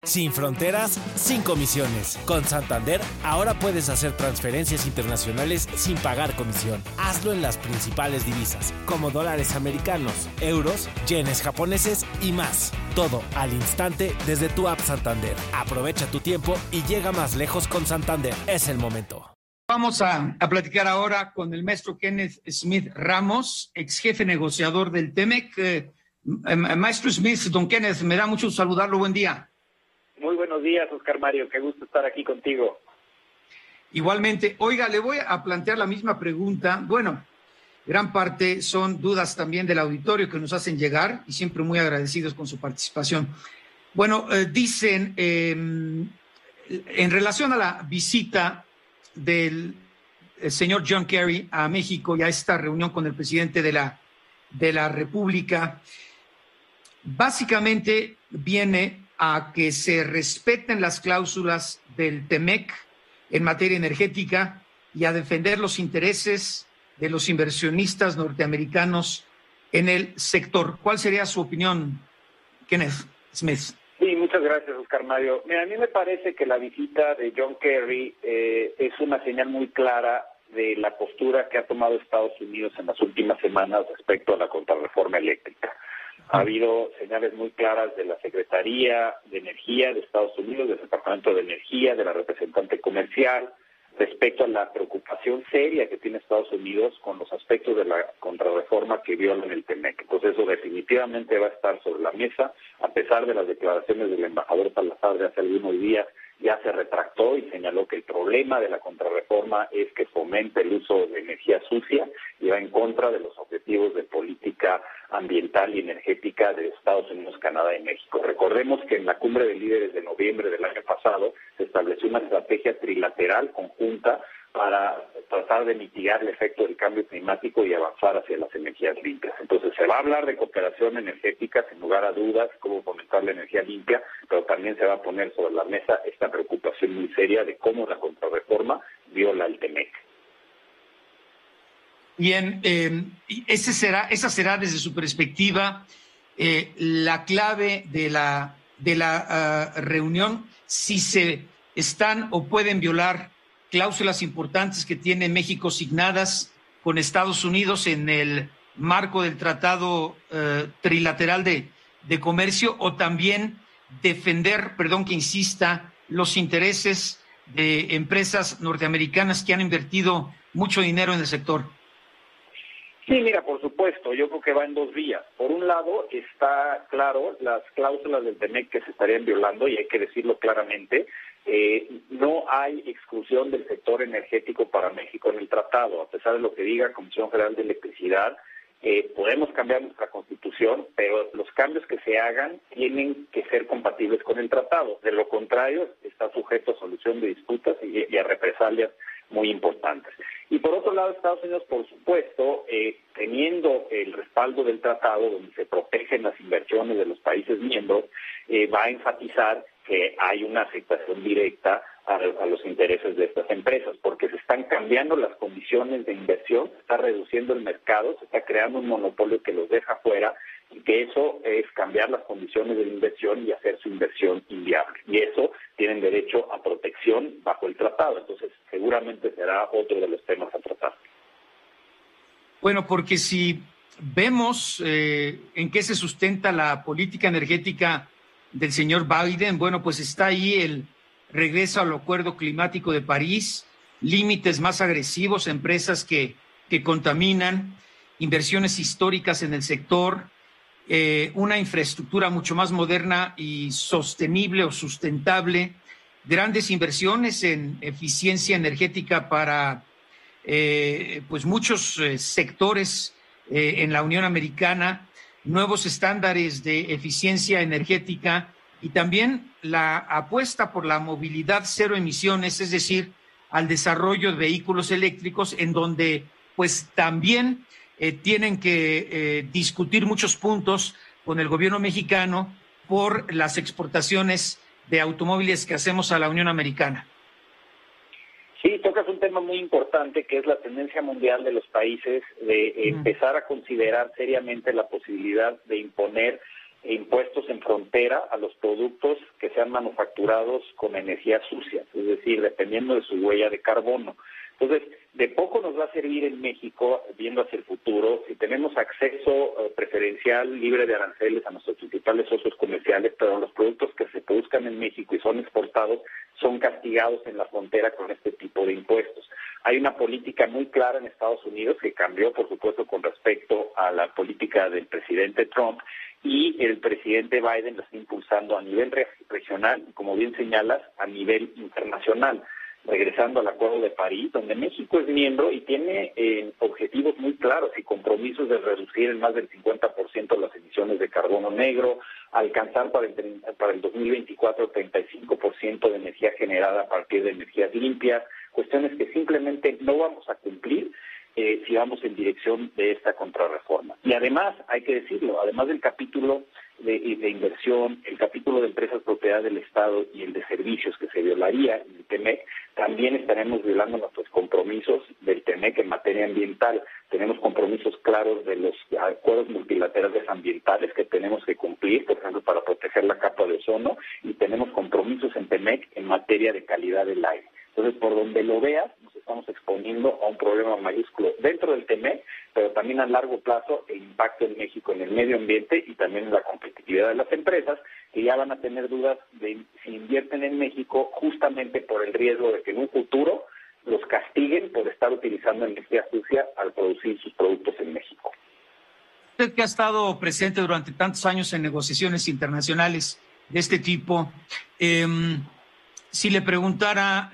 Sin fronteras, sin comisiones. Con Santander, ahora puedes hacer transferencias internacionales sin pagar comisión. Hazlo en las principales divisas, como dólares americanos, euros, yenes japoneses y más. Todo al instante desde tu app Santander. Aprovecha tu tiempo y llega más lejos con Santander. Es el momento. Vamos a platicar ahora con el maestro Kenneth Smith Ramos, ex jefe negociador del TEMEC. Maestro Smith, don Kenneth, me da mucho saludarlo. Buen día. Muy buenos días, Oscar Mario. Qué gusto estar aquí contigo. Igualmente. Oiga, le voy a plantear la misma pregunta. Bueno, gran parte son dudas también del auditorio que nos hacen llegar y siempre muy agradecidos con su participación. Bueno, dicen, en relación a la visita del señor John Kerry a México y a esta reunión con el presidente de la República, básicamente viene a que se respeten las cláusulas del TEMEC en materia energética y a defender los intereses de los inversionistas norteamericanos en el sector. ¿Cuál sería su opinión, Kenneth Smith? Sí, muchas gracias, Oscar Mario. Mira, a mí me parece que la visita de John Kerry es una señal muy clara de la postura que ha tomado Estados Unidos en las últimas semanas respecto a la contrarreforma eléctrica. Ha habido señales muy claras de la Secretaría de Energía de Estados Unidos, del Departamento de Energía, de la representante comercial, respecto a la preocupación seria que tiene Estados Unidos con los aspectos de la contrarreforma que violan el TEMEC. Entonces eso definitivamente va a estar sobre la mesa, a pesar de las declaraciones del embajador Salazar de hace algunos días. Ya se retractó y señaló que el problema de la contrarreforma es que fomenta el uso de energía sucia y va en contra de los objetivos de política ambiental y energética de Estados Unidos, Canadá y México. Recordemos que en la cumbre de líderes de noviembre del año pasado se estableció una estrategia trilateral conjunta para tratar de mitigar el efecto del cambio climático y avanzar hacia las energías limpias. Entonces se va a hablar de cooperación energética, sin lugar a dudas, cómo fomentar la energía limpia, pero también se va a poner sobre la mesa esta preocupación muy seria de cómo la contrarreforma viola el TEMEC. Bien, esa será desde su perspectiva la clave de la reunión, si se están o pueden violar cláusulas importantes que tiene México signadas con Estados Unidos en el marco del Tratado Trilateral de Comercio, o también defender, perdón que insista, los intereses de empresas norteamericanas que han invertido mucho dinero en el sector. Sí, mira, por supuesto, yo creo que va en dos vías. Por un lado, está claro las cláusulas del TEMEC que se estarían violando, y hay que decirlo claramente. No hay exclusión del sector energético para México en el tratado, a pesar de lo que diga Comisión Federal de Electricidad. Podemos cambiar nuestra Constitución, pero los cambios que se hagan tienen que ser compatibles con el tratado. De lo contrario, está sujeto a solución de disputas y a represalias muy importantes. Y por otro lado, Estados Unidos, por supuesto, teniendo el respaldo del tratado, donde se protegen las inversiones de los países miembros, va a enfatizar que hay una afectación directa a los intereses de estas empresas, porque se están cambiando las condiciones de inversión, se está reduciendo el mercado, se está creando un monopolio que los deja fuera, y que eso es cambiar las condiciones de la inversión y hacer su inversión inviable. Y eso tienen derecho a protección bajo el tratado. Entonces, seguramente será otro de los temas a tratar. Bueno, porque si vemos en qué se sustenta la política energética del señor Biden, bueno, pues está ahí el regreso al Acuerdo Climático de París, límites más agresivos a empresas que contaminan, inversiones históricas en el sector, una infraestructura mucho más moderna y sostenible o sustentable, grandes inversiones en eficiencia energética para pues muchos sectores en la Unión Americana, nuevos estándares de eficiencia energética y también la apuesta por la movilidad cero emisiones, es decir, al desarrollo de vehículos eléctricos, en donde pues también tienen que discutir muchos puntos con el gobierno mexicano por las exportaciones de automóviles que hacemos a la Unión Americana. Sí, tocas un tema muy importante, que es la tendencia mundial de los países de empezar a considerar seriamente la posibilidad de imponer impuestos en frontera a los productos que sean manufacturados con energía sucia, es decir, dependiendo de su huella de carbono. Entonces, de poco nos va a servir en México, viendo hacia el futuro, si tenemos acceso preferencial, libre de aranceles a nuestros principales socios comerciales, pero los productos que se produzcan en México y son exportados son castigados en la frontera con este tipo de impuestos. Hay una política muy clara en Estados Unidos que cambió, por supuesto, con respecto a la política del presidente Trump, y el presidente Biden la está impulsando a nivel regional y, como bien señalas, a nivel internacional, regresando al Acuerdo de París, donde México es miembro y tiene objetivos muy claros y compromisos de reducir en más del 50% las emisiones de carbono negro, alcanzar para el 2024 35% de energía generada a partir de energías limpias, cuestiones que simplemente no vamos a cumplir si vamos en dirección de esta contrarreforma. Y además, hay que decirlo, además del capítulo de inversión, el capítulo de empresas propiedad del Estado y el de servicios que se violaría en el TEMEC, también estaremos violando nuestros compromisos del TEMEC en materia ambiental. Tenemos compromisos claros de los acuerdos multilaterales ambientales que tenemos que cumplir, por ejemplo, para proteger la capa de ozono, y tenemos compromisos en TEMEC en materia de calidad del aire. Entonces, por donde lo veas, nos estamos exponiendo a un problema mayúsculo dentro del TEMEC, pero también a largo plazo el impacto en México en el medio ambiente y también en la competitividad de las empresas, que ya van a tener dudas de si invierten en México justamente por el riesgo de que en un futuro los castiguen por estar utilizando energía sucia al producir sus productos en México. Usted que ha estado presente durante tantos años en negociaciones internacionales de este tipo, si le preguntaran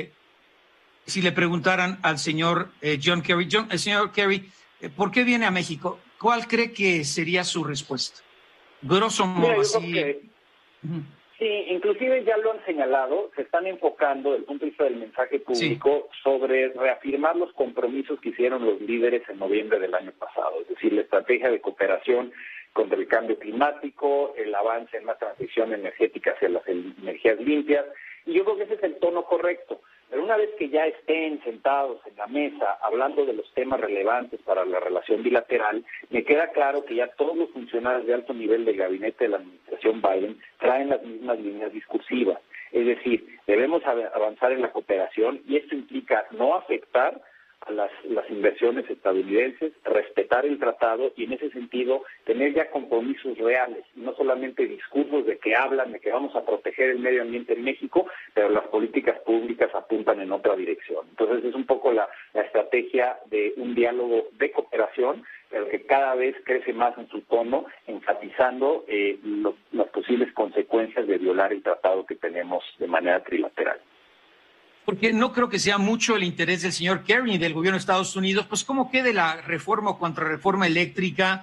al señor John Kerry, señor Kerry, ¿por qué viene a México? ¿Cuál cree que sería su respuesta? Grosso modo, así. Sí, inclusive ya lo han señalado, se están enfocando desde el punto de vista del mensaje público sobre reafirmar los compromisos que hicieron los líderes en noviembre del año pasado, es decir, la estrategia de cooperación contra el cambio climático, el avance en la transición energética hacia las energías limpias, y yo creo que ese es el tono correcto. Pero una vez que ya estén sentados en la mesa hablando de los temas relevantes para la relación bilateral, me queda claro que ya todos los funcionarios de alto nivel del gabinete de la administración Biden traen las mismas líneas discursivas. Es decir, debemos avanzar en la cooperación y esto implica no afectar a las inversiones estadounidenses, respetar el tratado y en ese sentido tener ya compromisos reales, no solamente discursos de que hablan de que vamos a proteger el medio ambiente en México, pero las políticas públicas apuntan en otra dirección. Entonces es un poco la estrategia de un diálogo de cooperación, pero que cada vez crece más en su tono, enfatizando las posibles consecuencias de violar el tratado que tenemos de manera trilateral. Porque no creo que sea mucho el interés del señor Kerry y del gobierno de Estados Unidos, pues cómo quede la reforma o contrarreforma eléctrica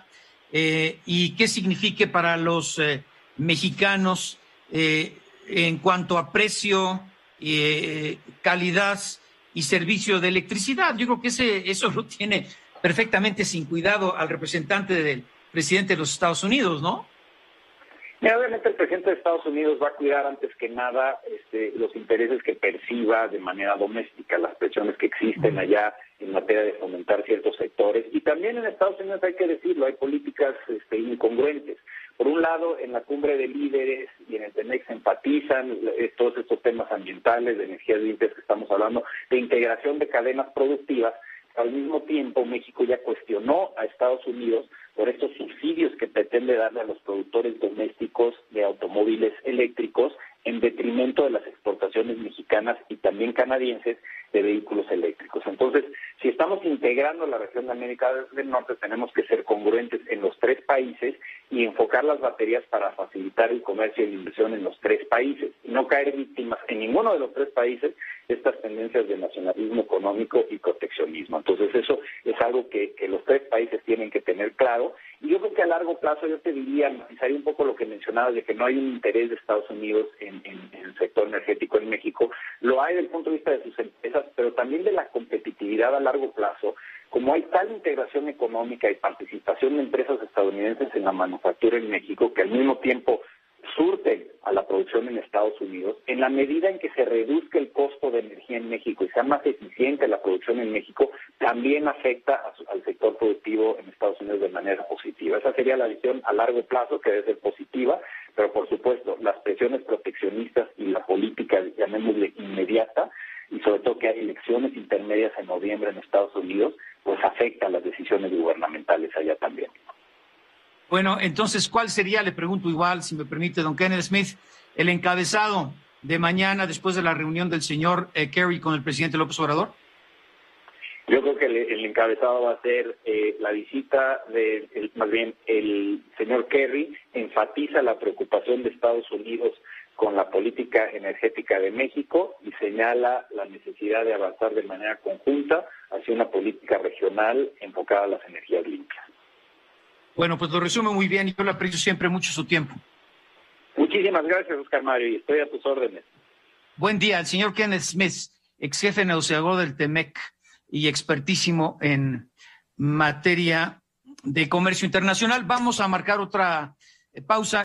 y qué signifique para los mexicanos en cuanto a precio, calidad y servicio de electricidad. Yo creo que eso lo tiene perfectamente sin cuidado al representante del presidente de los Estados Unidos, ¿no? Obviamente el presidente de Estados Unidos va a cuidar antes que nada los intereses que perciba de manera doméstica, las presiones que existen allá en materia de fomentar ciertos sectores. Y también en Estados Unidos hay que decirlo, hay políticas incongruentes. Por un lado, en la cumbre de líderes y en el TEMEC se enfatizan todos estos temas ambientales, de energías limpias que estamos hablando, de integración de cadenas productivas. Al mismo tiempo, México ya cuestionó a Estados Unidos por estos subsidios que pretende darle a los productores domésticos de automóviles eléctricos en detrimento de las exportaciones mexicanas y también canadienses de vehículos eléctricos. Entonces, si estamos integrando la región de América del Norte, tenemos que ser congruentes en los tres países y enfocar las baterías para facilitar el comercio y la inversión en los tres países, y no caer víctimas en ninguno de los tres países de estas tendencias de nacionalismo económico y proteccionismo. Entonces, eso es algo que los tres países tienen que tener claro, y yo creo que a largo plazo yo te diría, matizaría un poco lo que mencionabas de que no hay un interés de Estados Unidos en el sector energético en México. Lo hay desde el punto de vista de sus empresas, pero también de la competitividad a largo plazo. Como hay tal integración económica y participación de empresas estadounidenses en la manufactura en México, que al mismo tiempo surten a la producción en Estados Unidos, en la medida en que se reduzca el costo de energía en México y sea más eficiente la producción en México, también afecta al sector productivo en Estados Unidos de manera positiva. defensiva. Esa sería la visión a largo plazo, que debe ser positiva, pero por supuesto las presiones proteccionistas y la política, llamémosle inmediata, y sobre todo que hay elecciones intermedias en noviembre en Estados Unidos, pues afecta las decisiones gubernamentales allá también. Bueno, entonces, ¿cuál sería, le pregunto igual, si me permite, don Kenneth Smith, el encabezado de mañana después de la reunión del señor Kerry con el presidente López Obrador? Yo creo que el encabezado va a ser la visita más bien el señor Kerry enfatiza la preocupación de Estados Unidos con la política energética de México y señala la necesidad de avanzar de manera conjunta hacia una política regional enfocada a las energías limpias. Bueno, pues lo resume muy bien y yo le aprecio siempre mucho su tiempo. Muchísimas gracias, Oscar Mario, y estoy a tus órdenes. Buen día, el señor Kenneth Smith, ex jefe negociador del TEMEC y expertísimo en materia de comercio internacional. Vamos a marcar otra pausa.